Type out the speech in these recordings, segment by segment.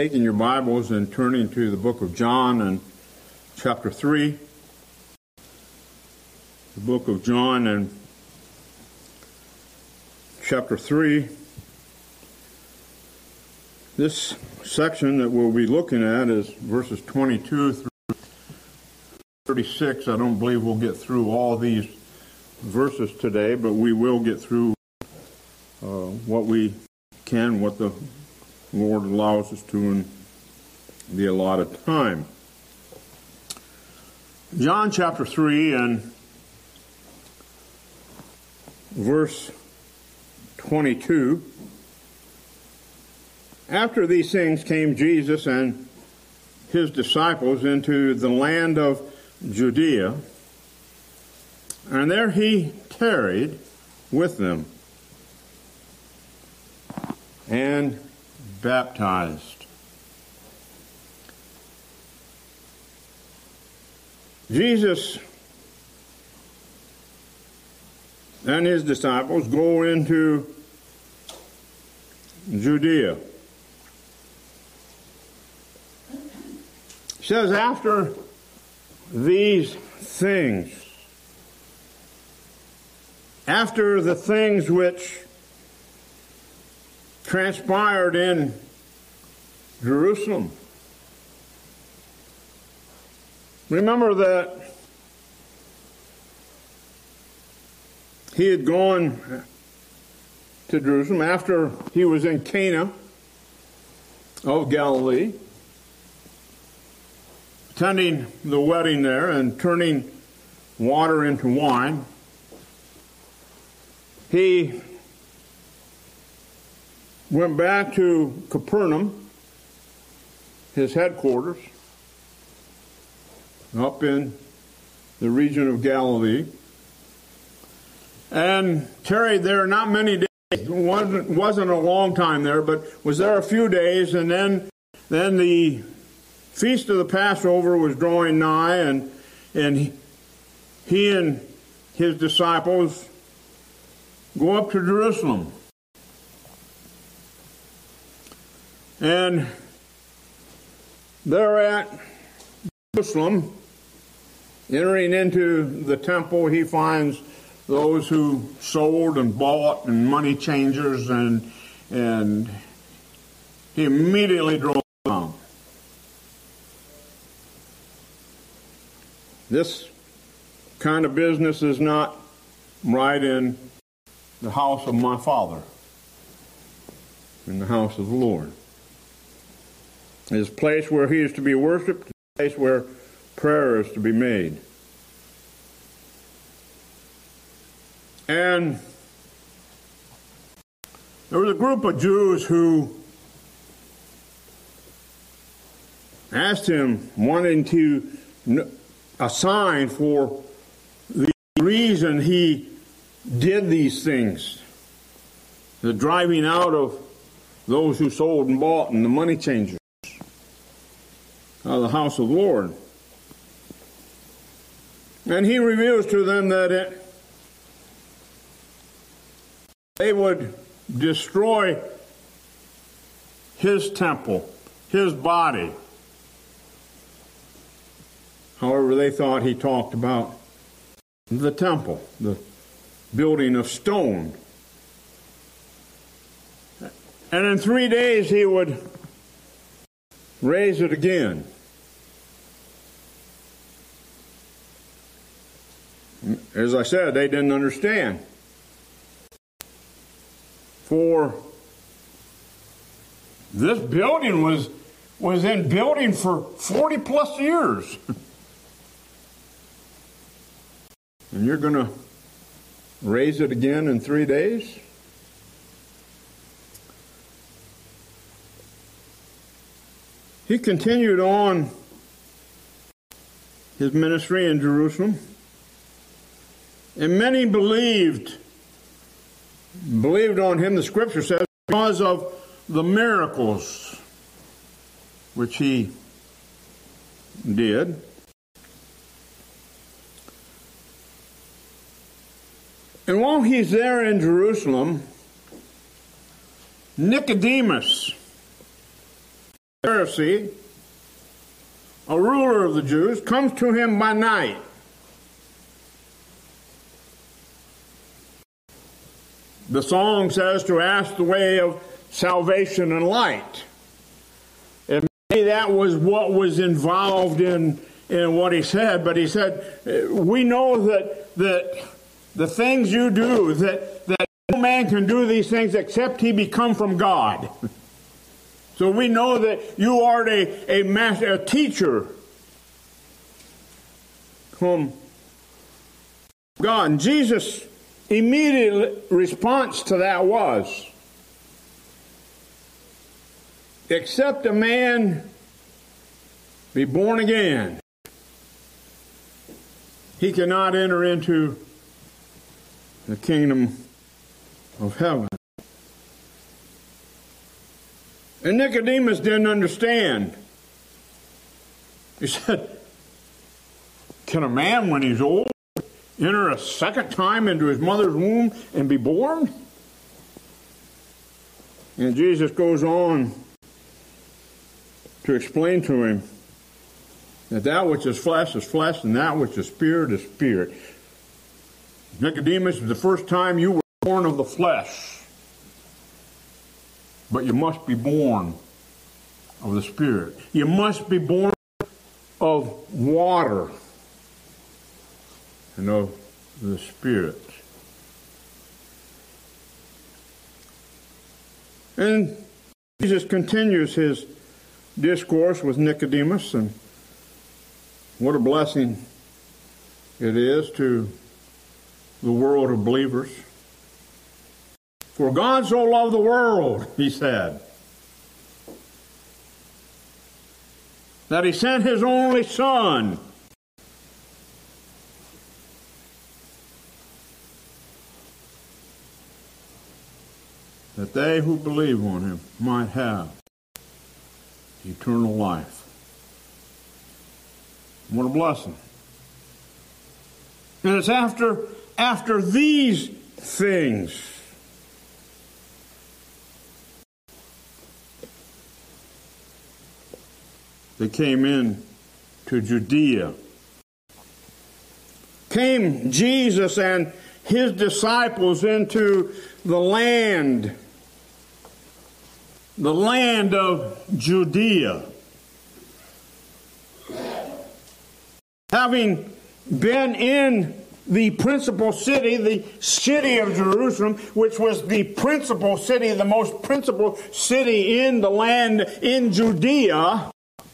Taking your Bibles and turning to the book of John and chapter 3. The book of John and chapter 3. This section that we'll be looking at is verses 22 through 36. I don't believe we'll get through all these verses today, but we will get through what we can, what the Lord allows us to in the allotted time. John chapter 3 and verse 22. After these things came Jesus and his disciples into the land of Judea, and there he tarried with them and baptized. Jesus and his disciples go into Judea. It says, after these things, after the things which transpired in Jerusalem. Remember that he had gone to Jerusalem after he was in Cana of Galilee, attending the wedding there and turning water into wine. He went back to Capernaum, his headquarters, up in the region of Galilee, and tarried there not many days. It wasn't a long time there, but was there a few days, and then the feast of the Passover was drawing nigh, and he and his disciples go up to Jerusalem. And they're at Jerusalem, entering into the temple. He finds those who sold and bought and money changers, and he immediately drove them out. This kind of business is not right in the house of my Father, in the house of the Lord. It's a place where he is to be worshipped, a place where prayer is to be made. And there was a group of Jews who asked him, wanting to a sign for the reason he did these things, the driving out of those who sold and bought and the money changers out of the house of the Lord. And he reveals to them that they would destroy his temple, his body. However, they thought he talked about the temple, the building of stone. And in 3 days he would raise it again. As I said, they didn't understand. For this building was in building for 40 plus years. And you're going to raise it again in 3 days? He continued on his ministry in Jerusalem, and many believed on him, the scripture says, because of the miracles which he did. And while he's there in Jerusalem, Nicodemus Pharisee, a ruler of the Jews, comes to him by night. The song says to ask the way of salvation and light. And maybe that was what was involved in what he said, but he said, we know that the things you do, that no man can do these things except he be come from God. So we know that you are a master, a teacher from God. And Jesus' immediate response to that was, except a man be born again, he cannot enter into the kingdom of heaven. And Nicodemus didn't understand. He said, can a man, when he's old, enter a second time into his mother's womb and be born? And Jesus goes on to explain to him that which is flesh, and that which is spirit, is spirit. Nicodemus, the first time you were born of the flesh, but you must be born of the Spirit. You must be born of water and of the Spirit. And Jesus continues his discourse with Nicodemus, and what a blessing it is to the world of believers. For God so loved the world, he said, that he sent his only Son, that they who believe on him might have eternal life. What a blessing. And it's after these things they came in to Judea. Came Jesus and his disciples into the land of Judea. Having been in the principal city, the city of Jerusalem, which was the principal city, the most principal city in the land in Judea,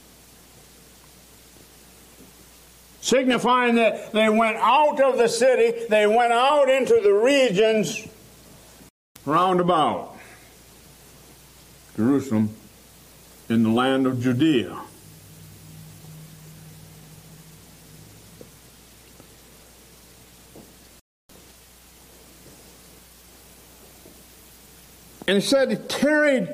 signifying that they went out of the city, they went out into the regions round about Jerusalem in the land of Judea. And it said he tarried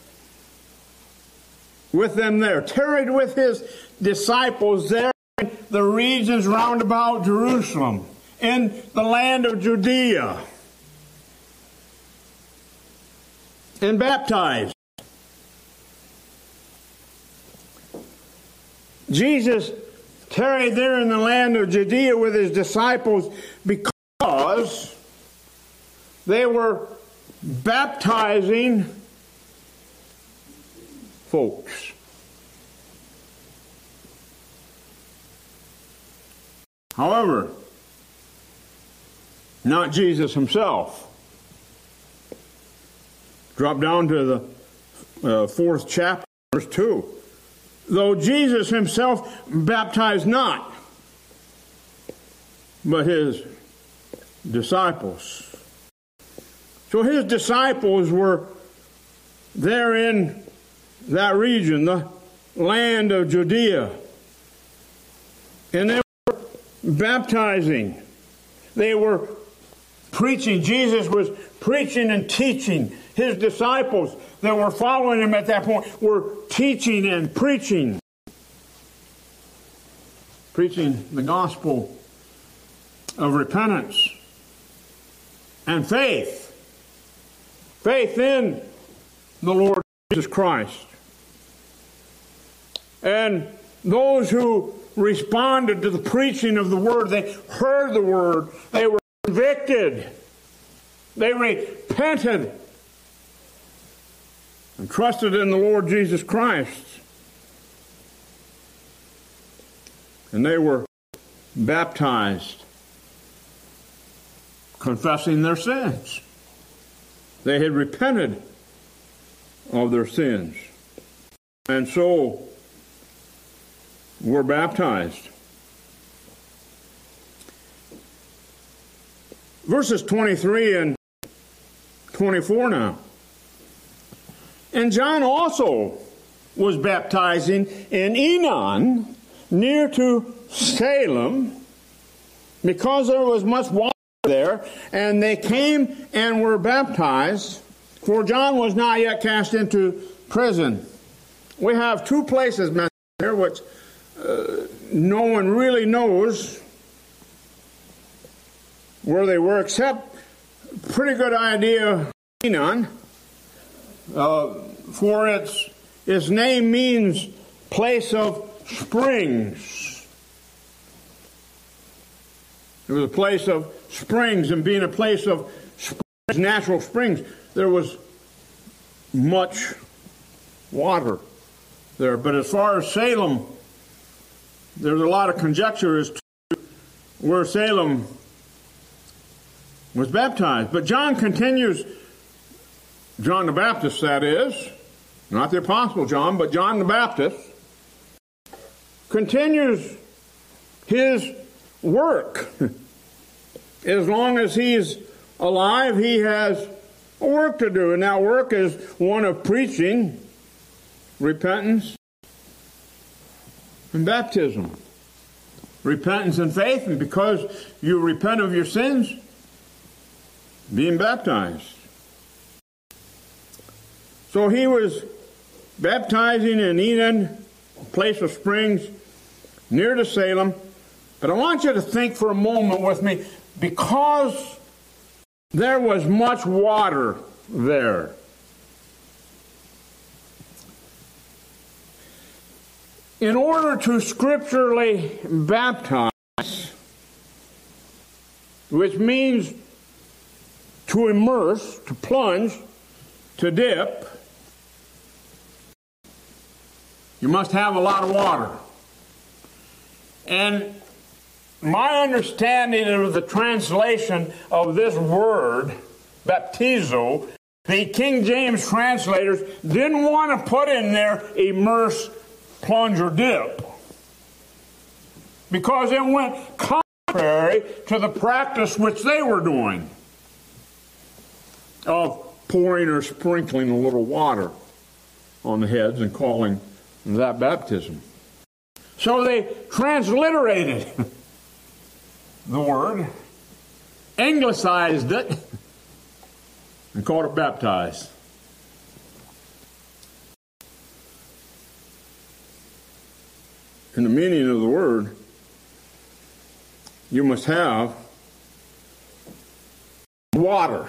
with them there, tarried with his disciples there in the regions round about Jerusalem, in the land of Judea, and baptized. Jesus tarried there in the land of Judea with his disciples because they were baptizing folks. However, not Jesus himself. Drop down to the 4th chapter, verse 2. Though Jesus himself baptized not, but his disciples. So his disciples were there in that region, the land of Judea. And they were baptizing. They were preaching. Jesus was preaching and teaching. His disciples that were following him at that point were teaching and preaching. Preaching the gospel of repentance and faith. Faith in the Lord Jesus Christ. And those who responded to the preaching of the Word, they heard the Word, they were convicted, they repented, and trusted in the Lord Jesus Christ. And they were baptized, confessing their sins. They had repented of their sins. And so were baptized. Verses 23 and 24 now. And John also was baptizing in Enon, near to Salem, because there was much water there, and they came and were baptized, for John was not yet cast into prison. We have two places mentioned here which no one really knows where they were, except pretty good idea Enon, for its name means place of springs. It was a place of springs, and being a place of springs, natural springs, there was much water there. But as far as Salem, there's a lot of conjecture as to where Salem was baptized. But John continues, John the Baptist, that is, not the Apostle John, but John the Baptist, continues his work. As long as he's alive, he has a work to do, and that work is one of preaching, repentance, and baptism. Repentance and faith, and because you repent of your sins, being baptized. So he was baptizing in Enon, a place of springs, near to Salem. But I want you to think for a moment with me, because there was much water there. In order to scripturally baptize, which means to immerse, to plunge, to dip, you must have a lot of water. And my understanding of the translation of this word, baptizo, the King James translators didn't want to put in there immerse, plunge, or dip, because it went contrary to the practice which they were doing of pouring or sprinkling a little water on the heads and calling that baptism. So they transliterated the word, anglicized it, and called it baptize. In the meaning of the word, you must have water.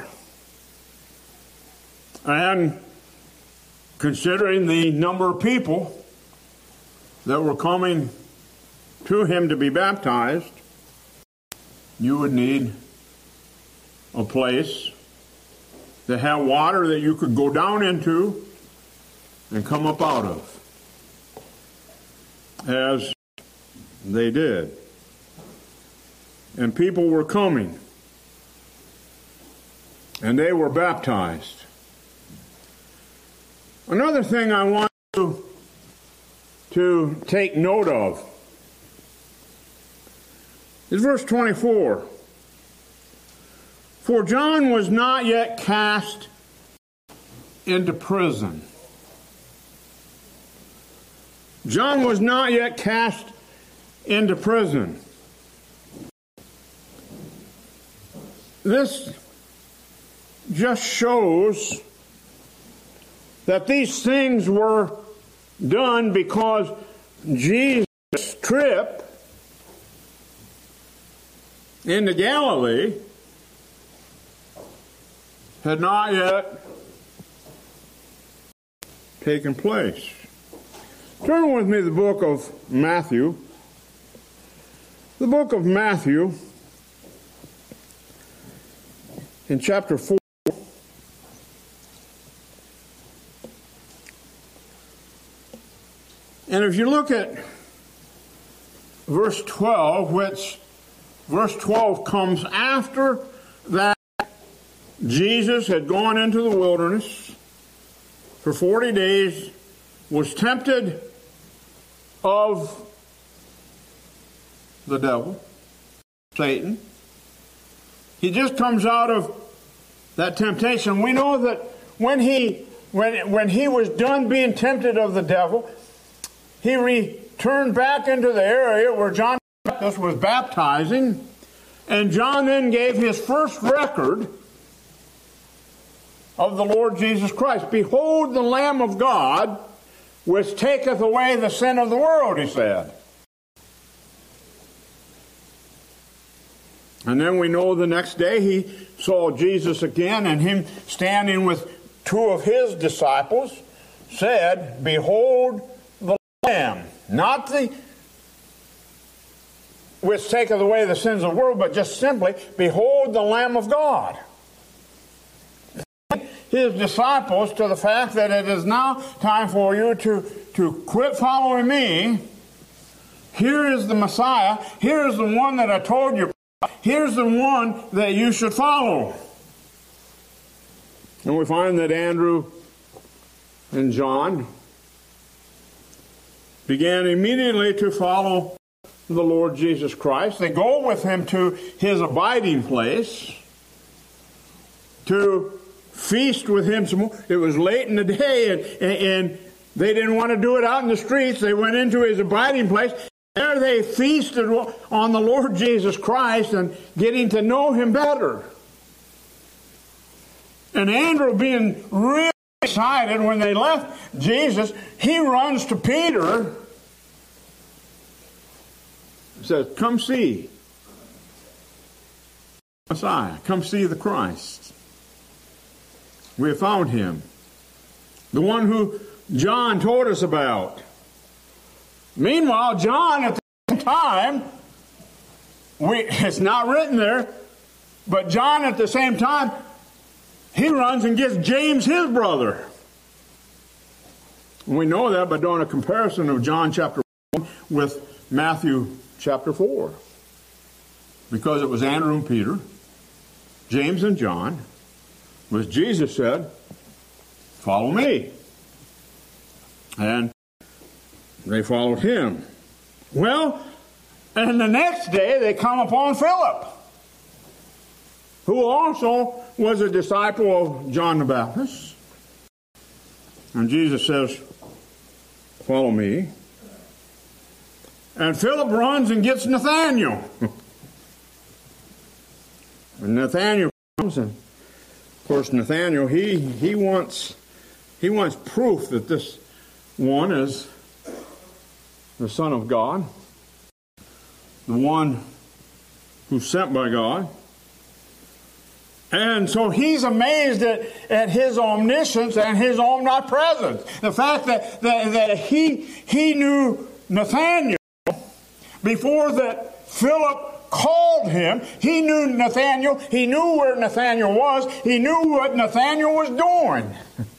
And considering the number of people that were coming to him to be baptized, you would need a place that had water that you could go down into and come up out of, as they did. And people were coming, and they were baptized. Another thing I want you to take note of is verse 24. For John was not yet cast into prison. John was not yet cast into prison. This just shows that these things were done because Jesus' trip into Galilee had not yet taken place. Turn with me to the book of Matthew. The book of Matthew, in chapter 4. And if you look at verse 12, which verse 12 comes after that Jesus had gone into the wilderness for 40 days, was tempted of the devil, Satan. He just comes out of that temptation. We know that when he was done being tempted of the devil, he returned back into the area where John the Baptist was baptizing, and John then gave his first record of the Lord Jesus Christ. Behold the Lamb of God, which taketh away the sin of the world, he said. And then we know the next day he saw Jesus again, and him standing with two of his disciples said, Behold the Lamb. Not the which taketh away the sins of the world, but just simply, Behold the Lamb of God. His disciples to the fact that it is now time for you to quit following me. Here is the Messiah. Here is the one that I told you about. Here's the one that you should follow. And we find that Andrew and John began immediately to follow the Lord Jesus Christ. They go with him to his abiding place to feast with him some more. It was late in the day, and they didn't want to do it out in the streets. They went into his abiding place. There they feasted on the Lord Jesus Christ and getting to know him better. And Andrew, being really excited when they left Jesus, he runs to Peter and says, Come see Messiah. Come see the Christ. We have found him. The one who John told us about. Meanwhile, John at the same time, it's not written there, but John at the same time, he runs and gets James, his brother. And we know that by doing a comparison of John chapter 1 with Matthew chapter 4. Because it was Andrew and Peter, James and John, which Jesus said, Follow me. And they followed him. Well, and the next day they come upon Philip, who also was a disciple of John the Baptist. And Jesus says, Follow me. And Philip runs and gets Nathanael. And Nathanael comes, and of course Nathanael, he wants proof that this one is the Son of God, the one who's sent by God. And so he's amazed at his omniscience and his omnipresence. The fact that he knew Nathanael before that Philip called him. He knew Nathanael. He knew where Nathanael was. He knew what Nathanael was doing.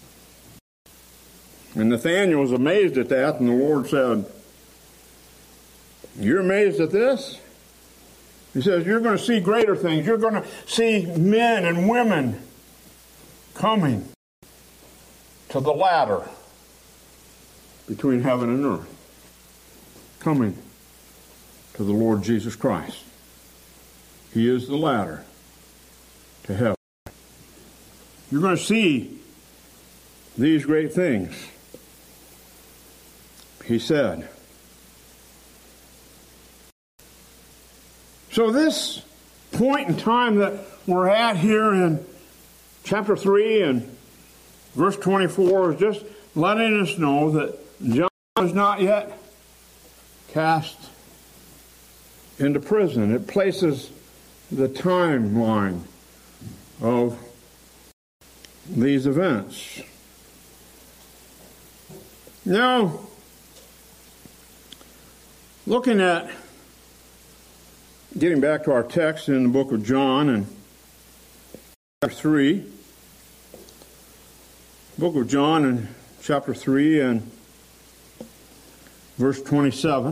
And Nathanael was amazed at that, and the Lord said, You're amazed at this? He says, You're going to see greater things. You're going to see men and women coming to the ladder between heaven and earth. Coming to the Lord Jesus Christ. He is the ladder to heaven. You're going to see these great things. He said. So this point in time that we're at here in chapter 3 and verse 24 is just letting us know that John is not yet cast into prison. It places the timeline of these events. Now, Looking at, getting back to our text in the book of John and chapter 3, book of John and chapter 3 and verse 27.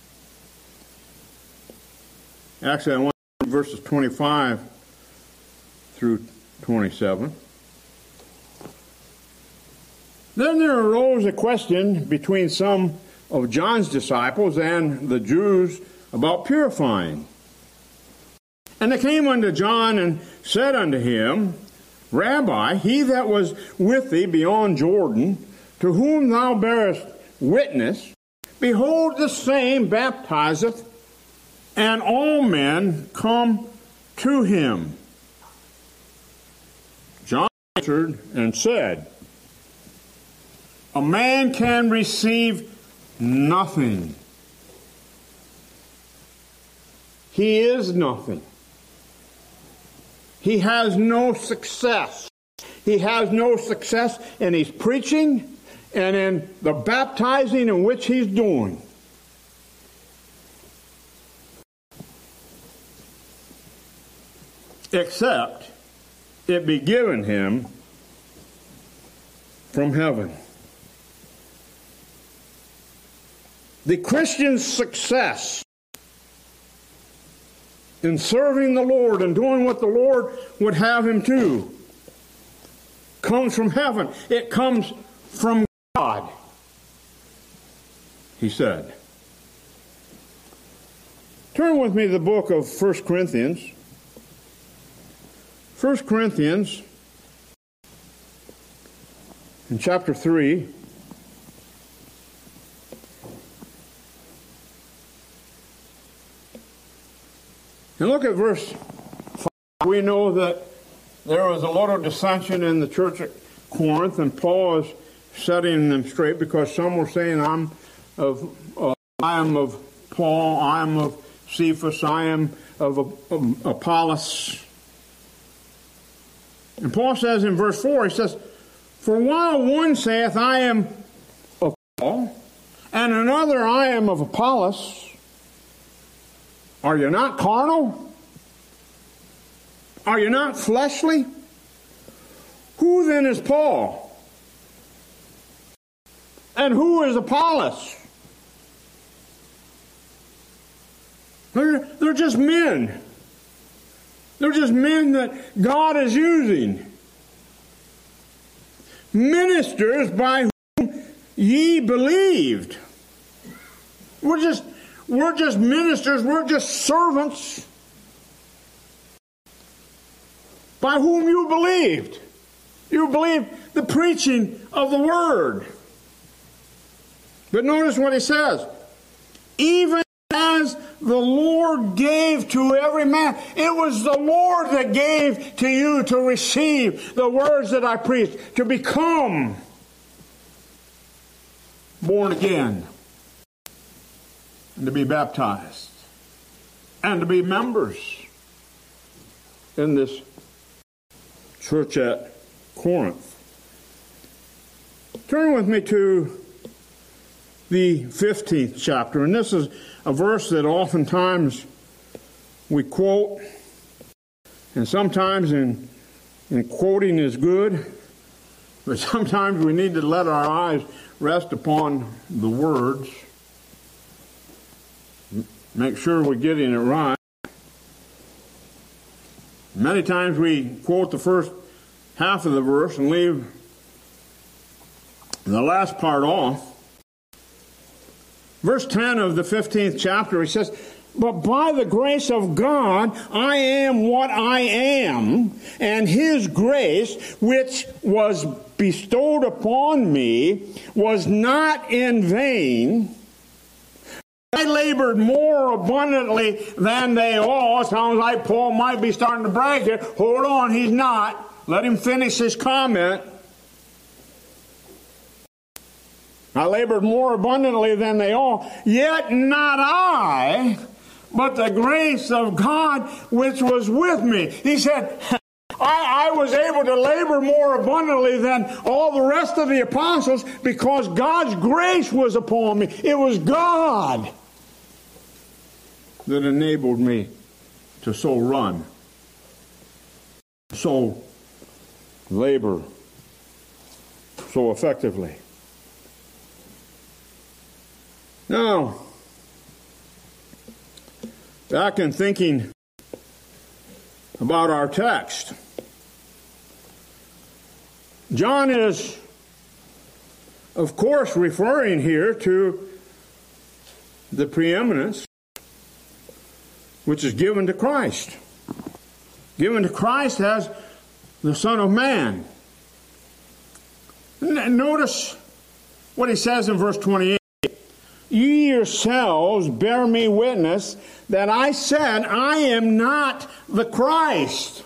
Actually, I want to read verses 25 through 27. Then there arose a question between some of John's disciples and the Jews about purifying. And they came unto John and said unto him, Rabbi, he that was with thee beyond Jordan, to whom thou bearest witness, behold, the same baptizeth, and all men come to him. John answered and said, a man can receive nothing. He is nothing. He has no success. He has no success in his preaching and in the baptizing in which he's doing. Except it be given him from heaven. The Christian's success in serving the Lord and doing what the Lord would have him to comes from heaven. It comes from God, he said. Turn with me to the book of 1 Corinthians. 1 Corinthians in chapter 3. And look at verse 5. We know that there was a lot of dissension in the church at Corinth, and Paul is setting them straight because some were saying, I am of Paul, I am of Cephas, I am of Apollos. And Paul says in verse 4, he says, for while one saith, I am of Paul, and another, I am of Apollos, are you not carnal? Are you not fleshly? Who then is Paul? And who is Apollos? They're just men. They're just men that God is using. Ministers by whom ye believed. We're just ministers, we're just servants by whom you believed. You believed the preaching of the Word. But notice what he says. Even as the Lord gave to every man. It was the Lord that gave to you to receive the words that I preached, to become born again, and to be baptized, and to be members in this church at Corinth. Turn with me to the 15th chapter, and this is a verse that oftentimes we quote, and sometimes in quoting is good, but sometimes we need to let our eyes rest upon the words. Make sure we're getting it right. Many times we quote the first half of the verse and leave the last part off. Verse 10 of the 15th chapter, he says, but by the grace of God, I am what I am, and His grace, which was bestowed upon me, was not in vain. I labored more abundantly than they all. Sounds like Paul might be starting to brag here. Hold on, he's not. Let him finish his comment. I labored more abundantly than they all, yet not I, but the grace of God which was with me. He said, I was able to labor more abundantly than all the rest of the apostles because God's grace was upon me. It was God that enabled me to so run, so labor, so effectively. Now, back in thinking about our text, John is, of course, referring here to the preeminence which is given to Christ. Given to Christ as the Son of Man. Notice what he says in verse 28. Ye yourselves bear me witness that I said I am not the Christ,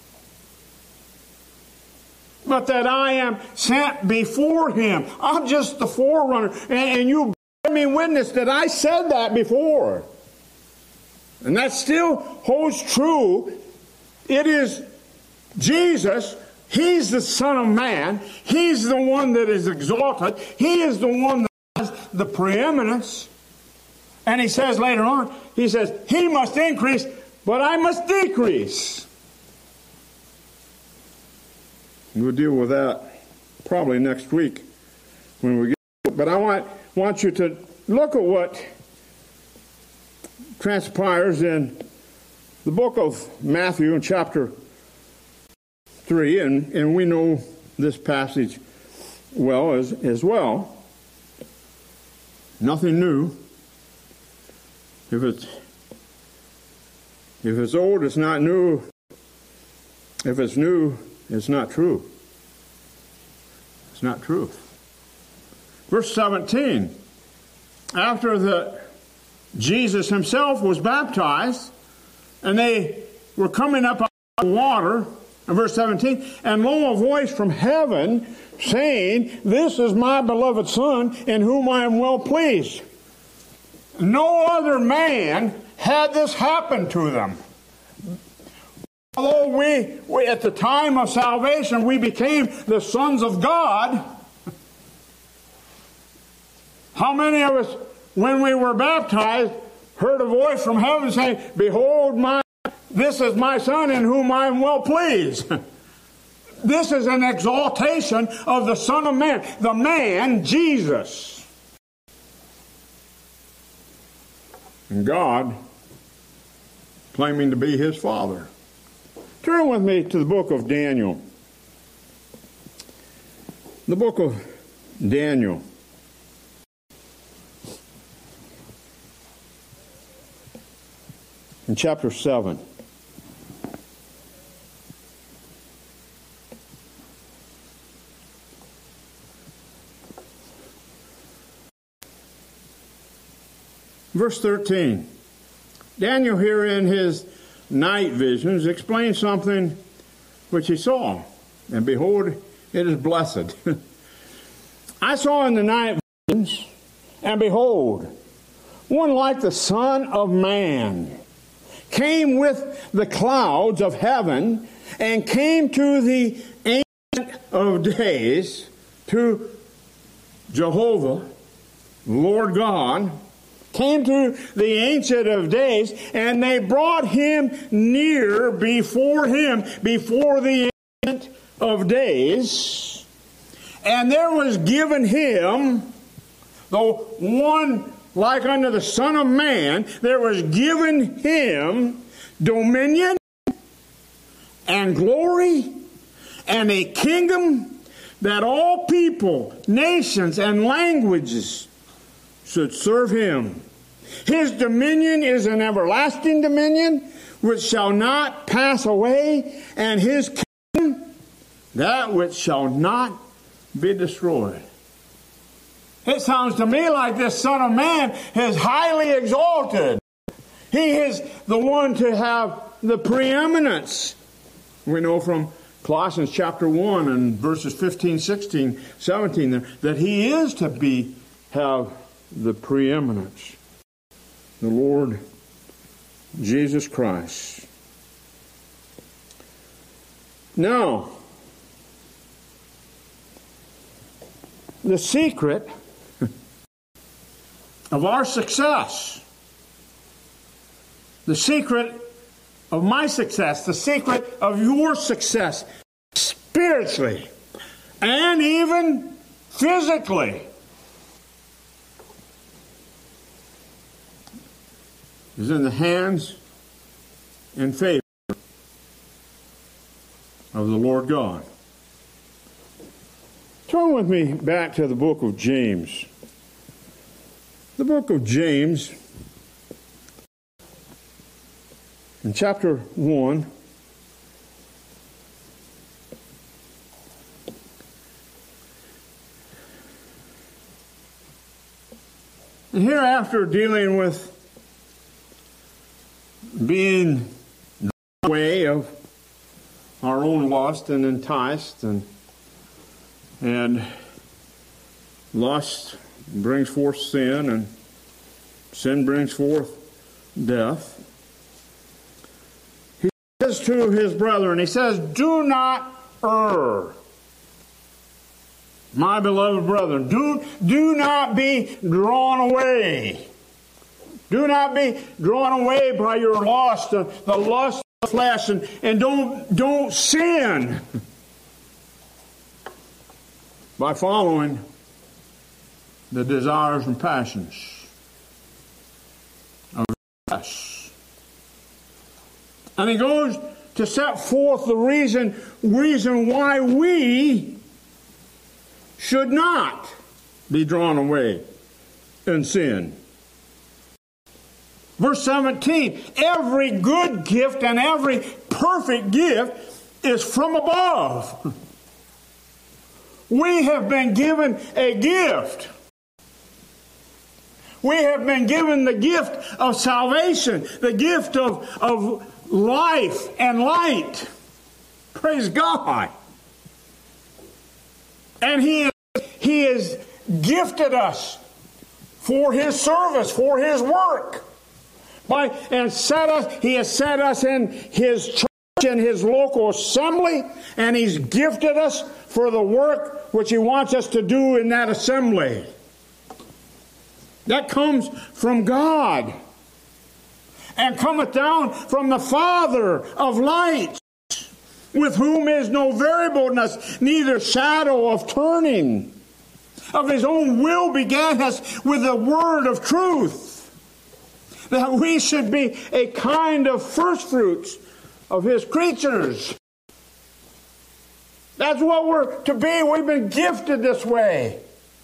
but that I am sent before him. I'm just the forerunner. And you bear me witness that I said that before. And that still holds true. It is Jesus. He's the Son of Man. He's the one that is exalted. He is the one that has the preeminence. And he says later on, he says, he must increase, but I must decrease. We'll deal with that probably next week when we get. But I want you to look at what transpires in the book of Matthew in chapter 3, and we know this passage well as well. Nothing new. If it's old, it's not new. If it's new, it's not true. It's not true. Verse 17. After Jesus himself was baptized, and they were coming up out of the water, in verse 17, and lo, a voice from heaven saying, This is my beloved Son, in whom I am well pleased. No other man had this happen to them. Although we at the time of salvation, we became the sons of God, how many of us, when we were baptized, heard a voice from heaven saying, Behold, this is my Son in whom I am well pleased. This is an exaltation of the Son of Man, the man, Jesus. And God claiming to be his Father. Turn with me to the book of Daniel. The book of Daniel. In chapter 7. Verse 13. Daniel here in his night visions explains something which he saw. And behold, it is blessed. I saw in the night visions, and behold, one like the Son of Man came with the clouds of heaven and came to the Ancient of Days, to Jehovah, Lord God, came to the Ancient of Days, and they brought him near before him, before the Ancient of Days. And there was given him, though one like unto the Son of Man, there was given him dominion and glory and a kingdom that all people, nations, and languages should serve him. His dominion is an everlasting dominion which shall not pass away, and his kingdom that which shall not be destroyed. It sounds to me like this Son of Man is highly exalted. He is the one to have the preeminence. We know from Colossians chapter 1 and verses 15, 16, 17 there, that he is to have the preeminence. The Lord Jesus Christ. Now, the secret of our success The secret of my success, the secret of your success, spiritually and even physically, is in the hands and favor of the Lord God. Turn with me back to the book of James. The book of James, in chapter 1, and hereafter dealing with being the way of our own lust and enticed, and lust brings forth sin, and sin brings forth death. He says to his brethren, he says, do not err. My beloved brethren, do not be drawn away. Do not be drawn away by your lust, the lust of the flesh, and don't sin by following the desires and passions of the flesh. And he goes to set forth the reason why we should not be drawn away in sin. Verse 17, every good gift and every perfect gift is from above. We have been given a gift. We have been given the gift of salvation, the gift of life and light. Praise God. And He has gifted us for His service, for His work. He has set us in His church and His local assembly, and He's gifted us for the work which He wants us to do in that assembly. That comes from God, and cometh down from the Father of lights, with whom is no variableness, neither shadow of turning. Of His own will began us with the word of truth, that we should be a kind of first fruits of His creatures. That's what we're to be. We've been gifted this way.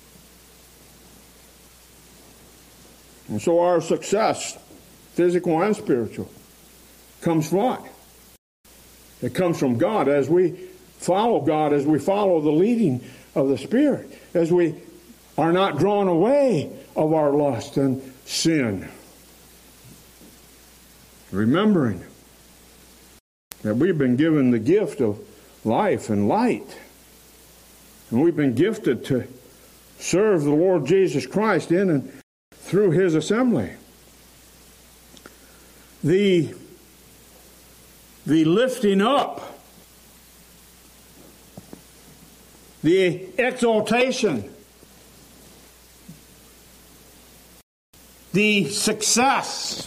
And so our success, physical and spiritual, comes from what? It comes from God as we follow God, as we follow the leading of the Spirit, as we are not drawn away of our lust and sin. Remembering that we've been given the gift of life and light. And we've been gifted to serve the Lord Jesus Christ in and through His assembly. The lifting up, the exaltation, the success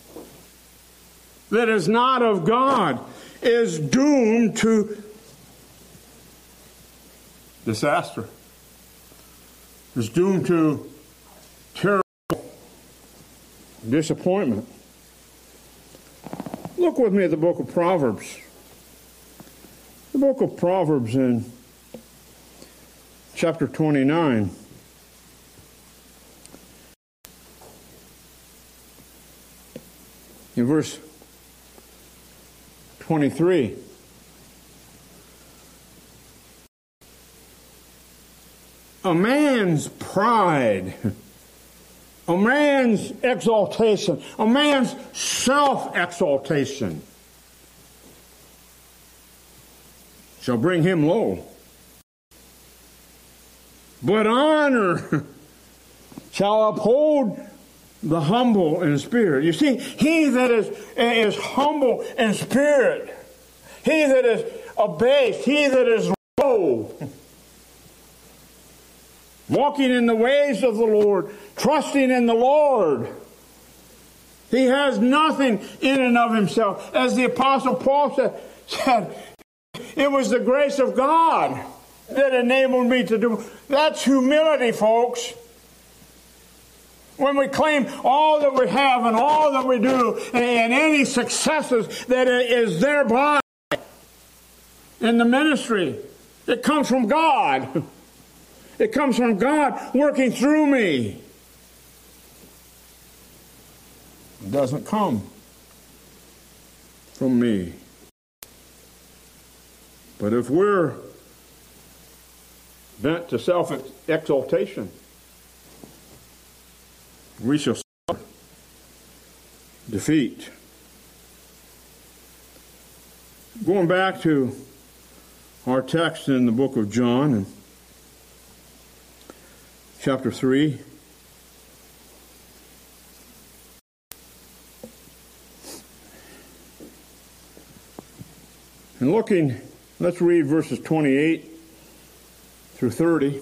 that is not of God is doomed to disaster. Is doomed to terrible disappointment. Look with me at the book of Proverbs. The book of Proverbs in chapter 29. In verse 23. A man's pride, a man's exaltation, a man's self-exaltation shall bring him low. But honor shall uphold the humble in spirit. You see, he that is humble in spirit, he that is abased, he that is low, walking in the ways of the Lord, trusting in the Lord, He has nothing in and of himself. As the Apostle Paul said, it was the grace of God that enabled me to do. That's humility, folks. When we claim all that we have and all that we do and any successes that is thereby in the ministry, it comes from God. It comes from God working through me. It doesn't come from me. But if we're bent to self-exaltation, we shall suffer defeat. Going back to our text in the book of John, in chapter 3. And looking, let's read verses 28 through 30.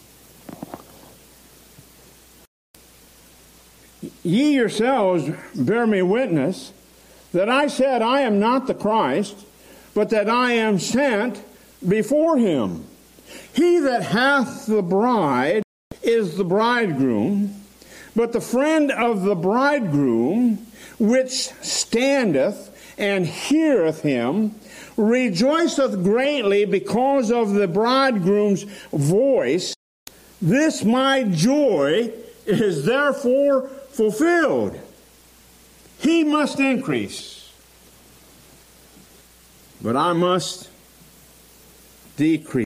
Ye yourselves bear me witness that I said I am not the Christ, but that I am sent before him. He that hath the bride is the bridegroom, but the friend of the bridegroom, which standeth and heareth him, rejoiceth greatly because of the bridegroom's voice. This my joy is therefore fulfilled. He must increase, but I must decrease.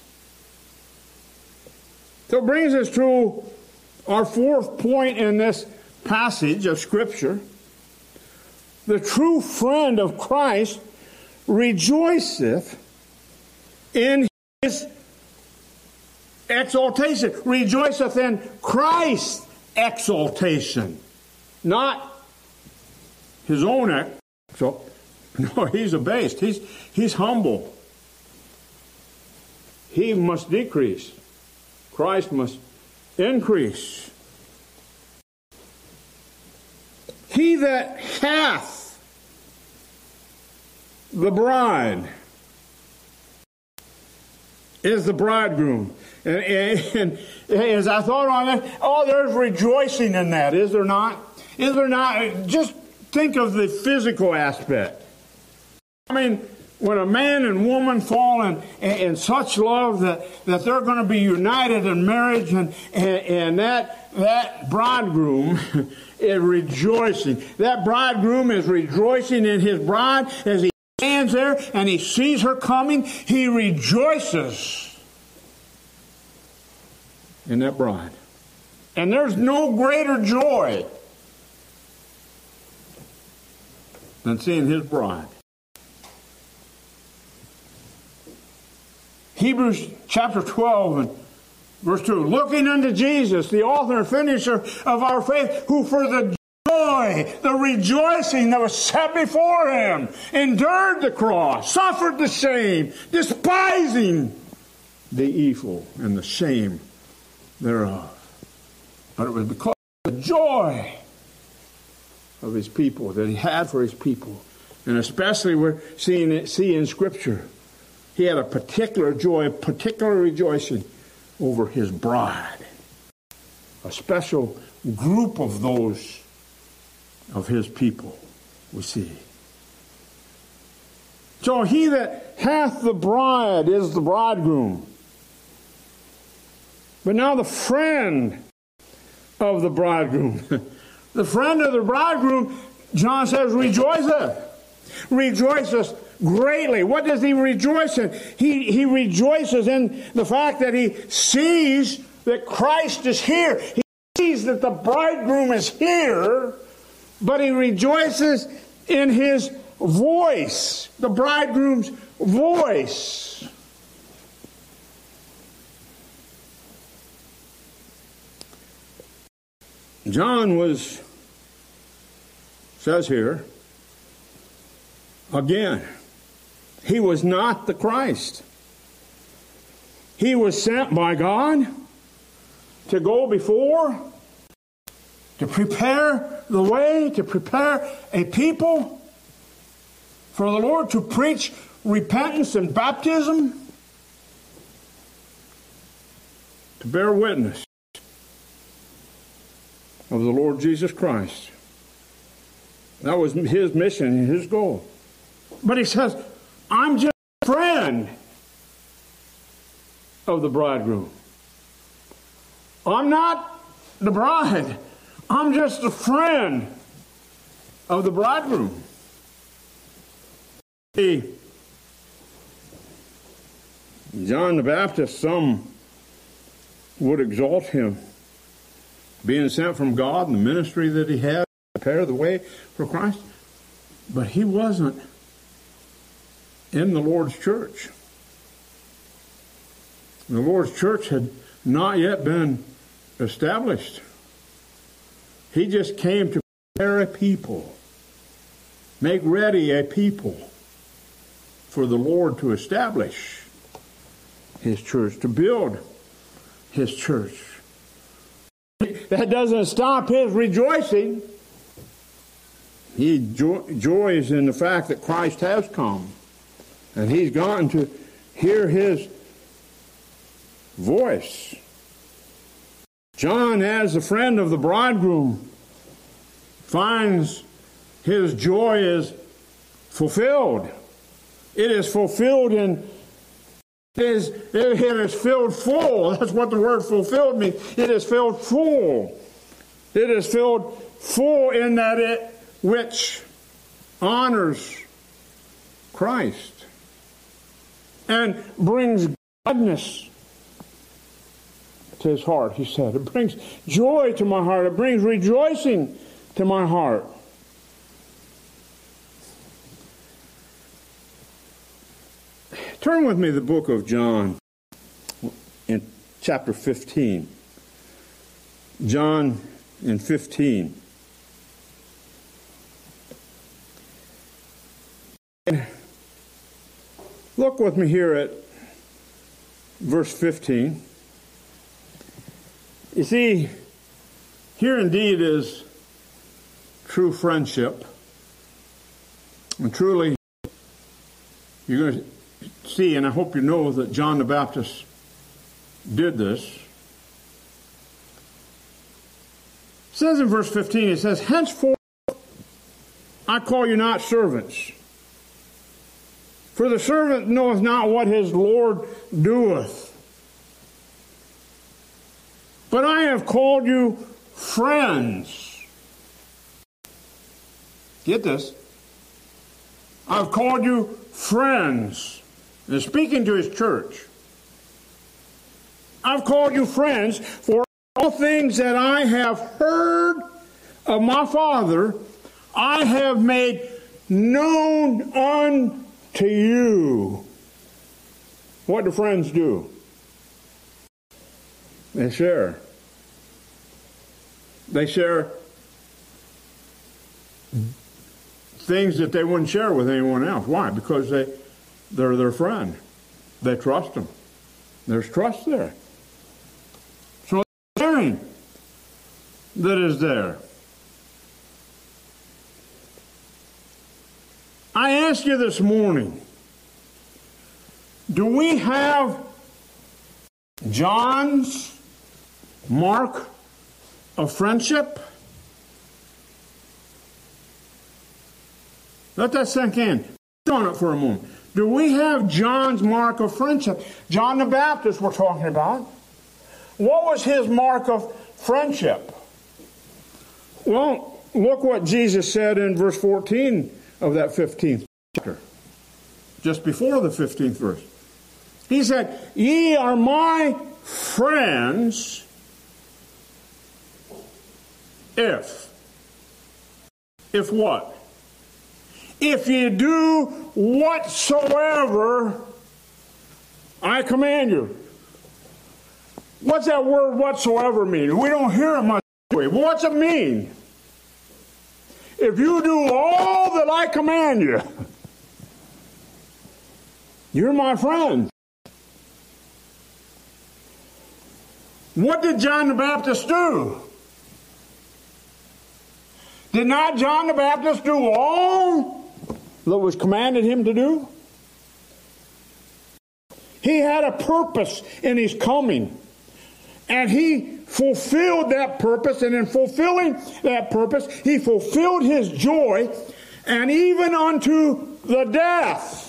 So it brings us to our fourth point in this passage of Scripture. The true friend of Christ rejoiceth in his exaltation, rejoiceth in Christ's exaltation, not his own exaltation. No, he's abased. He's humble. He must decrease. Christ must increase. He that hath the bride is the bridegroom. And as I thought on that, there's rejoicing in that, is there not? Is there not? Just think of the physical aspect. I mean, when a man and woman fall in such love that they're going to be united in marriage, and that bridegroom is rejoicing. That bridegroom is rejoicing in his bride as he stands there and he sees her coming. He rejoices in that bride. And there's no greater joy than seeing his bride. Hebrews chapter 12 and verse 2. Looking unto Jesus, the author and finisher of our faith, who for the joy, the rejoicing that was set before him, endured the cross, suffered the shame, despising the evil and the shame thereof. But it was because of the joy of his people that he had for his people. And especially we're seeing in Scripture, he had a particular joy, particular rejoicing over his bride. A special group of those of his people we see. So he that hath the bride is the bridegroom. But now the friend of the bridegroom. The friend of the bridegroom, John says, rejoiceth. Rejoiceth greatly. What does he rejoice in? He rejoices in the fact that he sees that Christ is here. He sees that the bridegroom is here, but he rejoices in his voice, the bridegroom's voice. John says here, again, he was not the Christ. He was sent by God to go before to prepare the way, to prepare a people for the Lord, to preach repentance and baptism, to bear witness of the Lord Jesus Christ. That was his mission and his goal. But he says, I'm just a friend of the bridegroom. I'm not the bride. I'm just a friend of the bridegroom. See, John the Baptist, some would exalt him, being sent from God and the ministry that he had to prepare the way for Christ. But he wasn't in the Lord's church. The Lord's church had not yet been established. He just came to prepare a people, make ready a people for the Lord to establish his church, to build his church. That doesn't stop his rejoicing. He joys in the fact that Christ has come, and he's gotten to hear his voice. John, as a friend of the bridegroom, finds his joy is fulfilled. It is fulfilled in it is filled full. That's what the word fulfilled means. It is filled full. It is filled full in that it which honors Christ and brings gladness to his heart, he said. It brings joy to my heart. It brings rejoicing to my heart. Turn with me to the book of John in chapter 15. John in 15. Look with me here at verse 15. You see, here indeed is true friendship. And truly, you're going to see, and I hope you know, that John the Baptist did this. It says in verse 15, it says, henceforth I call you not servants, for the servant knoweth not what his Lord doeth. But I have called you friends. Get this. I've called you friends. And speaking to his church. I've called you friends, for all things that I have heard of my Father, I have made known unto you. What do friends do? They share. They share things that they wouldn't share with anyone else. Why? Because they're their friend. They trust them. There's trust there. So sharing that is there. I ask you this morning, do we have John's mark of friendship? Let that sink in. Sit on it for a moment. Do we have John's mark of friendship? John the Baptist we're talking about. What was his mark of friendship? Well, look what Jesus said in verse 14 of that 15th chapter. Just before the 15th verse. He said, ye are my friends if what? If you do whatsoever I command you. What's that word whatsoever mean? We don't hear it much. What's it mean? If you do all that I command you, you're my friend. What did John the Baptist do? Did not John the Baptist do all that was commanded him to do? He had a purpose in his coming. And he fulfilled that purpose. And in fulfilling that purpose, he fulfilled his joy, and even unto the death.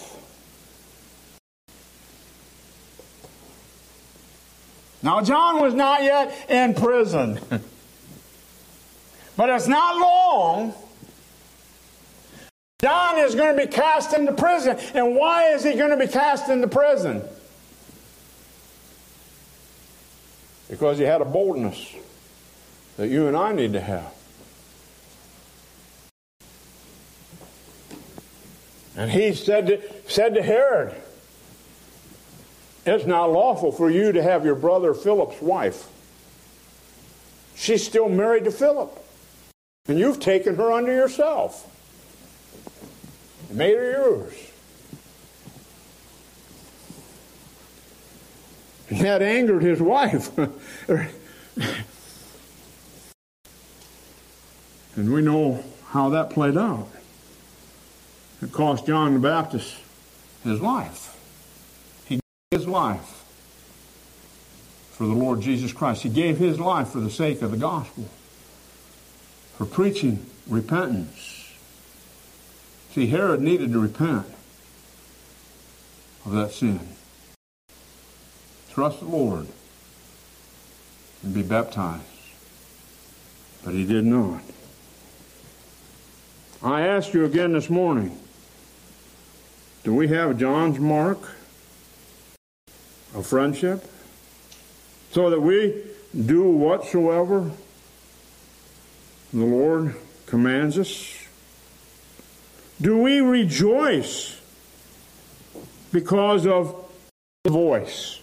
Now, John was not yet in prison. But it's not long. John is going to be cast into prison. And why is he going to be cast into prison? Because he had a boldness that you and I need to have. And he said to Herod, it's not lawful for you to have your brother Philip's wife. She's still married to Philip. And you've taken her unto yourself. And made her yours. And that angered his wife. And we know how that played out. It cost John the Baptist his life. He gave his life for the Lord Jesus Christ. He gave his life for the sake of the gospel, for preaching repentance. See, Herod needed to repent of that sin. Trust the Lord and be baptized. But he did not. I asked you again this morning, do we have John's mark of friendship? So that we do whatsoever the Lord commands us? Do we rejoice because of the voice?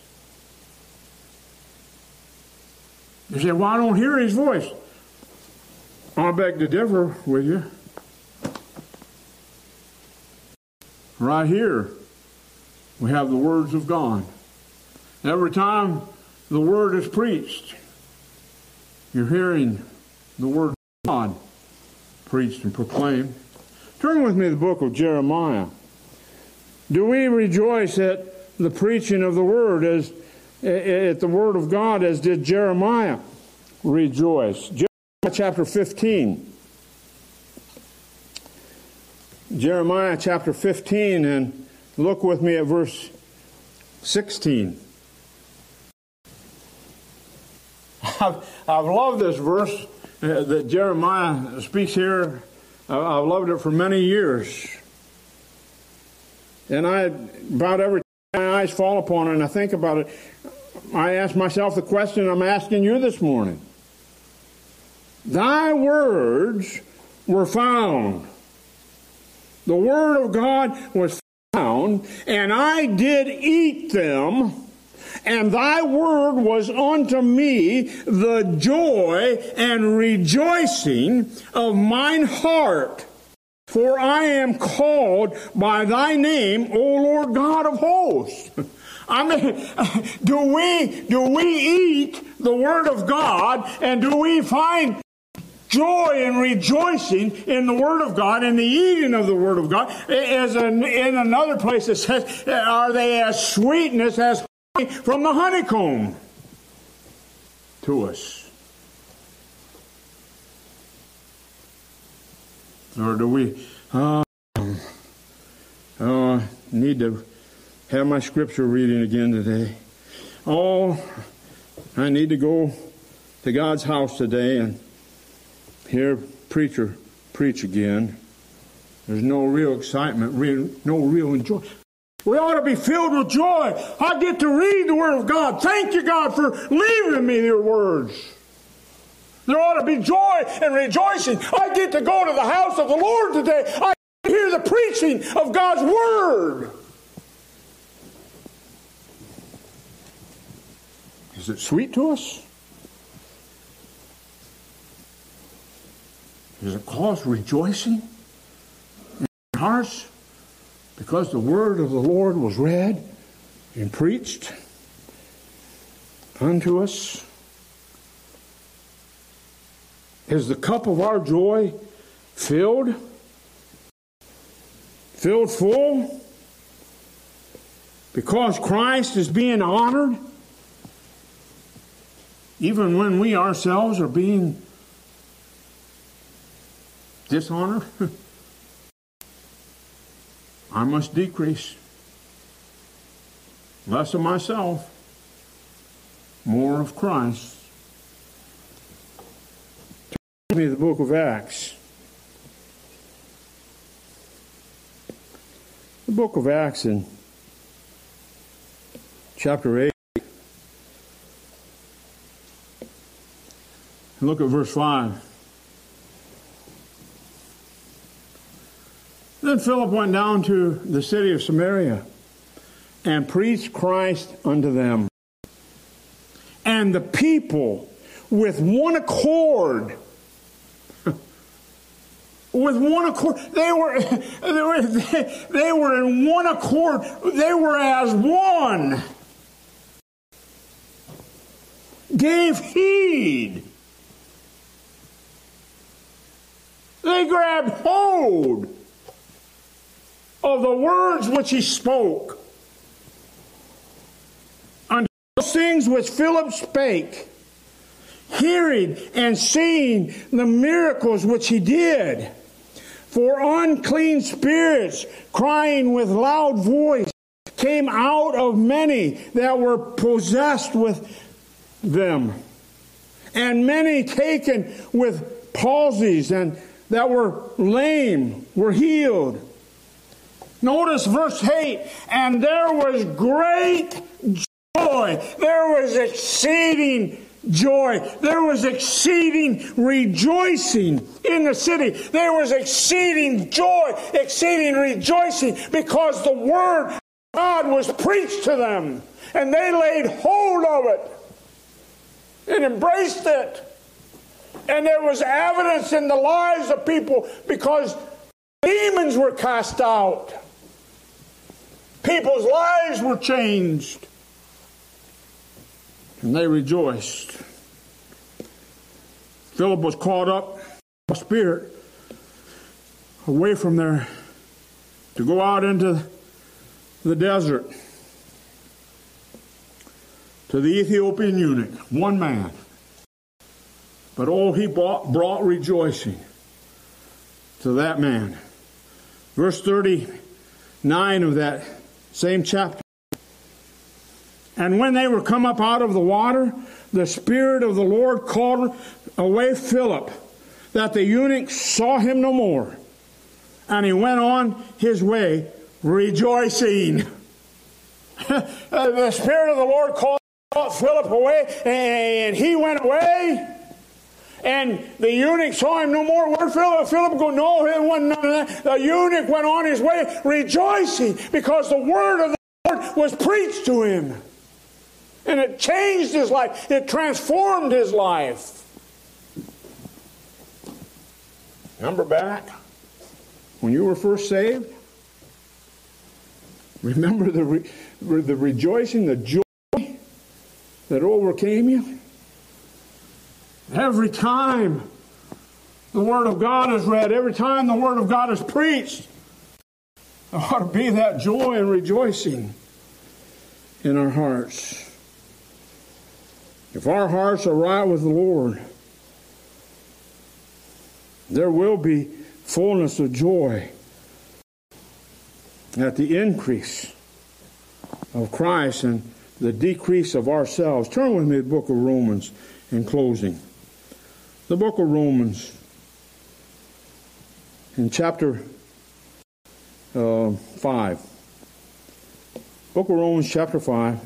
You say, well, I don't hear his voice. I beg to differ with you. Right here, we have the words of God. Every time the word is preached, you're hearing the word of God preached and proclaimed. Turn with me to the book of Jeremiah. Do we rejoice at the preaching of the word, at the word of God, as did Jeremiah rejoice? Jeremiah chapter 15. Jeremiah chapter 15, and look with me at verse 16. I've loved this verse that Jeremiah speaks here. I've loved it for many years. And about every time my eyes fall upon it and I think about it, I ask myself the question I'm asking you this morning. Thy words were found. The word of God was found, and I did eat them, and thy word was unto me the joy and rejoicing of mine heart. For I am called by thy name, O Lord God of hosts. I mean, do we eat the word of God, and do we find joy and rejoicing in the Word of God, in the eating of the Word of God? In another place it says, are they as sweetness as honey from the honeycomb to us? Or do we need to have my scripture reading again today? Oh, I need to go to God's house today and hear preacher preach again. There's no real excitement, no real enjoyment. We ought to be filled with joy. I get to read the Word of God. Thank you, God, for leaving me your words. There ought to be joy and rejoicing. I get to go to the house of the Lord today. I get to hear the preaching of God's Word. Is it sweet to us? Does it cause rejoicing in our hearts because the word of the Lord was read and preached unto us? Is the cup of our joy filled full, because Christ is being honored, even when we ourselves are being dishonored. I must decrease. Less of myself, more of Christ. Turn me to the book of Acts. The book of Acts in chapter 8. And look at verse 5. Then Philip went down to the city of Samaria and preached Christ unto them. And the people with one accord, they were in one accord. They were as one. Gave heed. They grabbed hold of the words which he spoke. Unto those things which Philip spake, hearing and seeing the miracles which he did. For unclean spirits, crying with loud voice, came out of many that were possessed with them. And many taken with palsies and that were lame were healed. Notice verse 8, and there was great joy. There was exceeding joy. There was exceeding rejoicing in the city. There was exceeding joy, exceeding rejoicing, because the word of God was preached to them. And they laid hold of it and embraced it. And there was evidence in the lives of people, because demons were cast out. People's lives were changed. And they rejoiced. Philip was caught up by spirit away from there to go out into the desert to the Ethiopian eunuch, one man. But oh, he brought rejoicing to that man. Verse 39 of that same chapter. And when they were come up out of the water, the Spirit of the Lord called away Philip, that the eunuch saw him no more. And he went on his way rejoicing. The Spirit of the Lord called Philip away, and he went away. And the eunuch saw him no more. Where'd Philip go? No, it wasn't none of that. The eunuch went on his way rejoicing, because the word of the Lord was preached to him. And it changed his life. It transformed his life. Remember back when you were first saved? Remember the rejoicing, the joy that overcame you? Every time the Word of God is read, every time the Word of God is preached, there ought to be that joy and rejoicing in our hearts. If our hearts are right with the Lord, there will be fullness of joy at the increase of Christ and the decrease of ourselves. Turn with me to the book of Romans in closing. The book of Romans in chapter 5. Book of Romans chapter 5.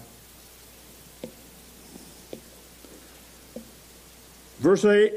Verse 8.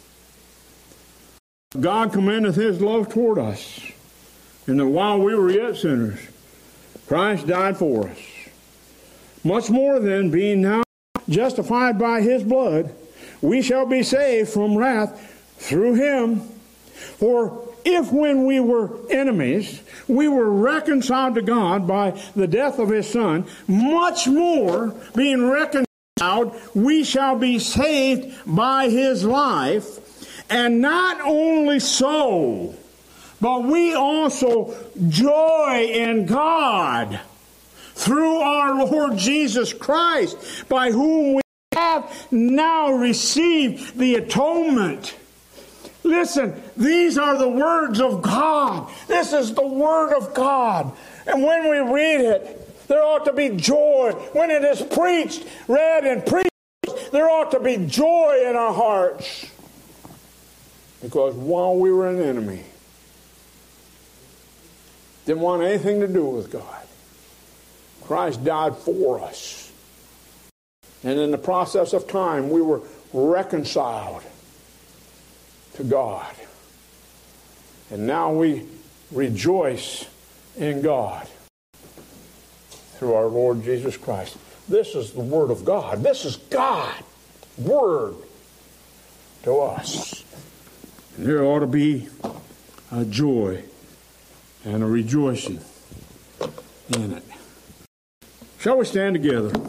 God commendeth his love toward us, and that while we were yet sinners, Christ died for us. Much more then, being now justified by his blood, we shall be saved from wrath through him. For if when we were enemies, we were reconciled to God by the death of his Son, much more, being reconciled, we shall be saved by his life. And not only so, but we also joy in God through our Lord Jesus Christ, by whom we have now received the atonement. Listen, these are the words of God. This is the Word of God. And when we read it, there ought to be joy. When it is preached, read and preached, there ought to be joy in our hearts. Because while we were an enemy, didn't want anything to do with God, Christ died for us. And in the process of time, we were reconciled to God. And now we rejoice in God through our Lord Jesus Christ. This is the Word of God. This is God's Word to us. And there ought to be a joy and a rejoicing in it. Shall we stand together?